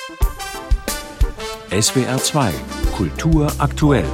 SWR 2 Kultur aktuell.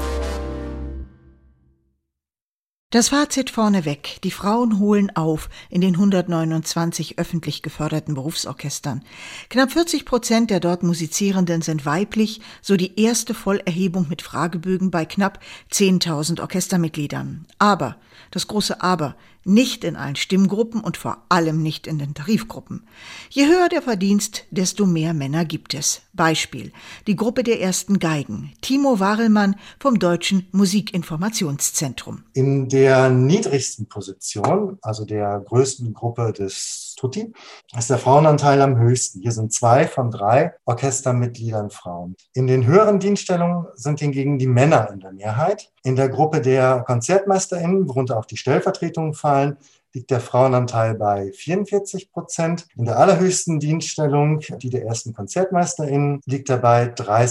Das Fazit vorneweg. Die Frauen holen auf in den 129 öffentlich geförderten Berufsorchestern. Knapp 40% der dort Musizierenden sind weiblich, so die erste Vollerhebung mit Fragebögen bei knapp 10.000 Orchestermitgliedern. Aber, das große Aber, nicht in allen Stimmgruppen und vor allem nicht in den Tarifgruppen. Je höher der Verdienst, desto mehr Männer gibt es. Beispiel: die Gruppe der ersten Geigen. Timo Warelmann vom Deutschen Musikinformationszentrum. In der niedrigsten Position, also der größten Gruppe des Tutti, ist der Frauenanteil am höchsten. Hier sind 2 von 3 Orchestermitgliedern Frauen. In den höheren Dienststellungen sind hingegen die Männer in der Mehrheit. In der Gruppe der KonzertmeisterInnen, worunter auch die Stellvertretungen fallen, liegt der Frauenanteil bei 44%. In der allerhöchsten Dienststellung, die der ersten KonzertmeisterInnen, liegt er bei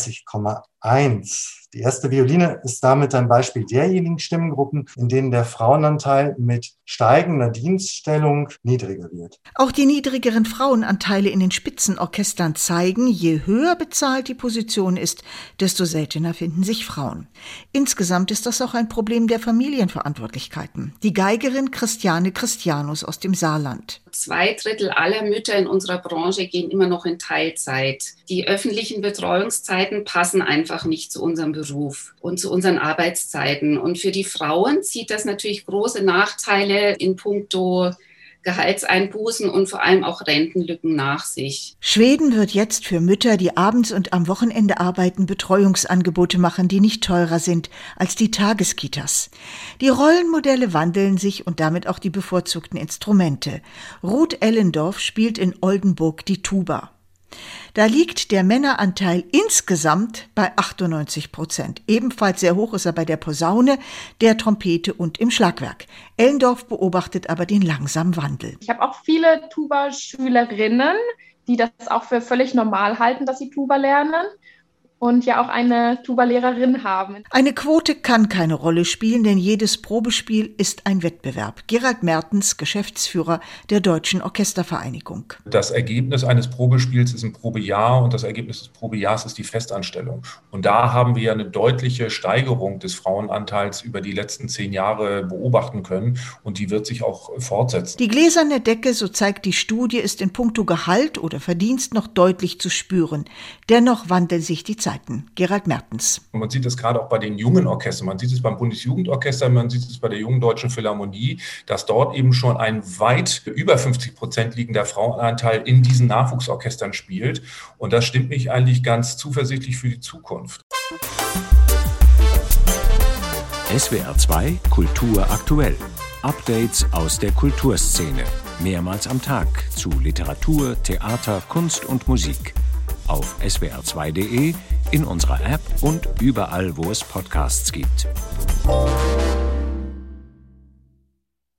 30,1%. Die erste Violine ist damit ein Beispiel derjenigen Stimmengruppen, in denen der Frauenanteil mit steigender Dienststellung niedriger wird. Auch die niedrigeren Frauenanteile in den Spitzenorchestern zeigen, je höher bezahlt die Position ist, desto seltener finden sich Frauen. Insgesamt ist das auch ein Problem der Familienverantwortlichkeiten. Die Geigerin Christiane Christianus aus dem Saarland. 2/3 aller Mütter in unserer Branche gehen immer noch in Teilzeit. Die öffentlichen Betreuungszeiten passen einfach nicht zu unserem Beruf und zu unseren Arbeitszeiten. Und für die Frauen zieht das natürlich große Nachteile in puncto Gehaltseinbußen und vor allem auch Rentenlücken nach sich. Schweden wird jetzt für Mütter, die abends und am Wochenende arbeiten, Betreuungsangebote machen, die nicht teurer sind als die Tageskitas. Die Rollenmodelle wandeln sich und damit auch die bevorzugten Instrumente. Ruth Ellendorf spielt in Oldenburg die Tuba. Da liegt der Männeranteil insgesamt bei 98%. Ebenfalls sehr hoch ist er bei der Posaune, der Trompete und im Schlagwerk. Ellendorf beobachtet aber den langsamen Wandel. Ich habe auch viele Tuba-Schülerinnen, die das auch für völlig normal halten, dass sie Tuba lernen. Und ja auch eine Tuba-Lehrerin haben. Eine Quote kann keine Rolle spielen, denn jedes Probespiel ist ein Wettbewerb. Gerald Mertens, Geschäftsführer der Deutschen Orchestervereinigung. Das Ergebnis eines Probespiels ist ein Probejahr und das Ergebnis des Probejahrs ist die Festanstellung. Und da haben wir eine deutliche Steigerung des Frauenanteils über die letzten 10 Jahre beobachten können und die wird sich auch fortsetzen. Die gläserne Decke, so zeigt die Studie, ist in puncto Gehalt oder Verdienst noch deutlich zu spüren. Dennoch wandeln sich die Zeiten. Gerald Mertens. Man sieht es gerade auch bei den jungen Orchestern, man sieht es beim Bundesjugendorchester, man sieht es bei der Jungen Deutschen Philharmonie, dass dort eben schon ein weit über 50% liegender Frauenanteil in diesen Nachwuchsorchestern spielt. Und das stimmt mich eigentlich ganz zuversichtlich für die Zukunft. SWR 2 Kultur aktuell. Updates aus der Kulturszene. Mehrmals am Tag zu Literatur, Theater, Kunst und Musik. Auf swr2.de, in unserer App und überall, wo es Podcasts gibt.